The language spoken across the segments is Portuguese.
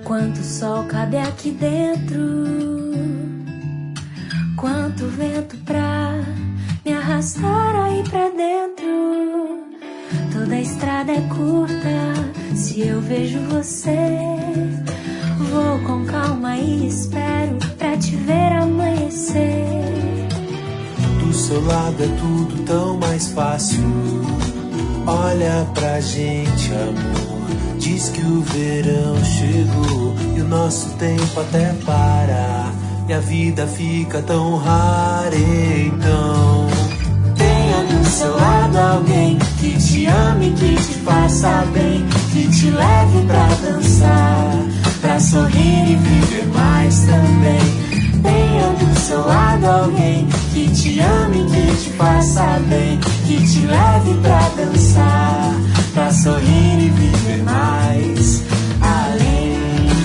Quanto sol cabe aqui dentro, quanto vento pra me arrastar aí pra dentro. Toda a estrada é curta, se eu vejo você, vou com calma e espero pra te ver amanhecer. Do seu lado é tudo tão mais fácil. Olha pra gente, amor. Diz que o verão chegou e o nosso tempo até para, e a vida fica tão rara. Então tenha do seu lado alguém que te ame, que te faça bem, que te leve pra dançar, pra sorrir e viver mais também. Tenha do seu lado alguém que te ame, que te faça bem, que te leve pra dançar, pra sorrir e viver mais além.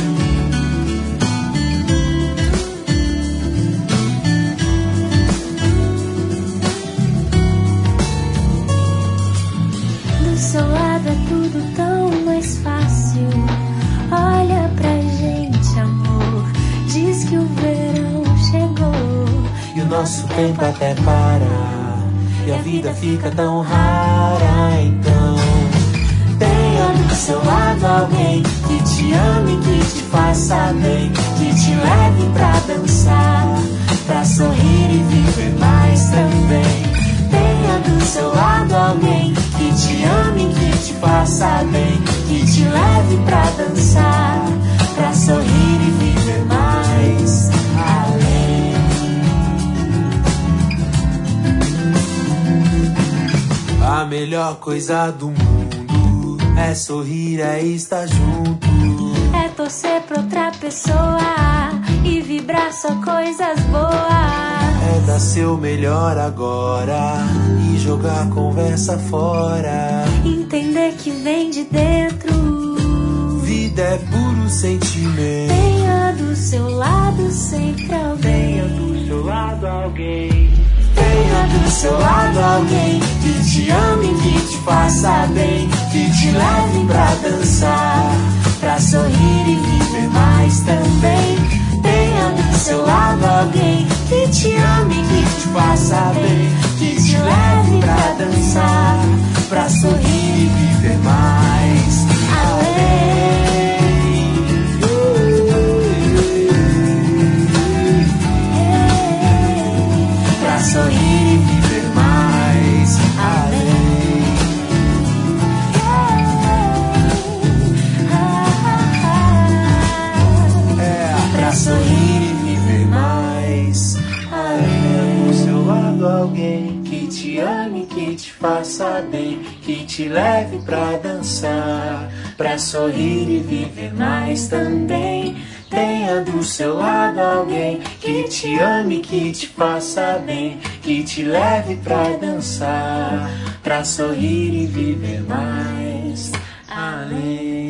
Do seu lado é tudo tão mais fácil. Olha pra gente, amor. Diz que o verão chegou e o nosso tempo até para, e a vida fica tão rara. Então tenha do seu lado alguém que te ame, que te faça bem, que te leve pra dançar, pra sorrir e viver mais também. Tenha do seu lado alguém que te ame, que te faça bem, que te leve pra dançar, pra sorrir e viver mais além. A melhor coisa do mundo é sorrir, é estar junto, é torcer pra outra pessoa e vibrar só coisas boas. É dar seu melhor agora e jogar a conversa fora. Entender que vem de dentro. Vida é puro sentimento. Tenha do seu lado sempre alguém. Tenha do seu lado alguém. Tenha do seu lado alguém que te ame, que te faça bem, que te leve pra dançar, pra sorrir e viver mais também. Tenha do seu lado alguém que te ame, que te faça bem, que te leve pra dançar, pra sorrir e viver mais além. Pra sorrir e viver mais além. Pra sorrir e viver mais além. Do seu lado alguém que te ame, que te faça bem, que te leve pra dançar, pra sorrir e viver mais também. Tenha do seu lado alguém que te ame, que te faça bem, que te leve pra dançar, pra sorrir e viver mais além.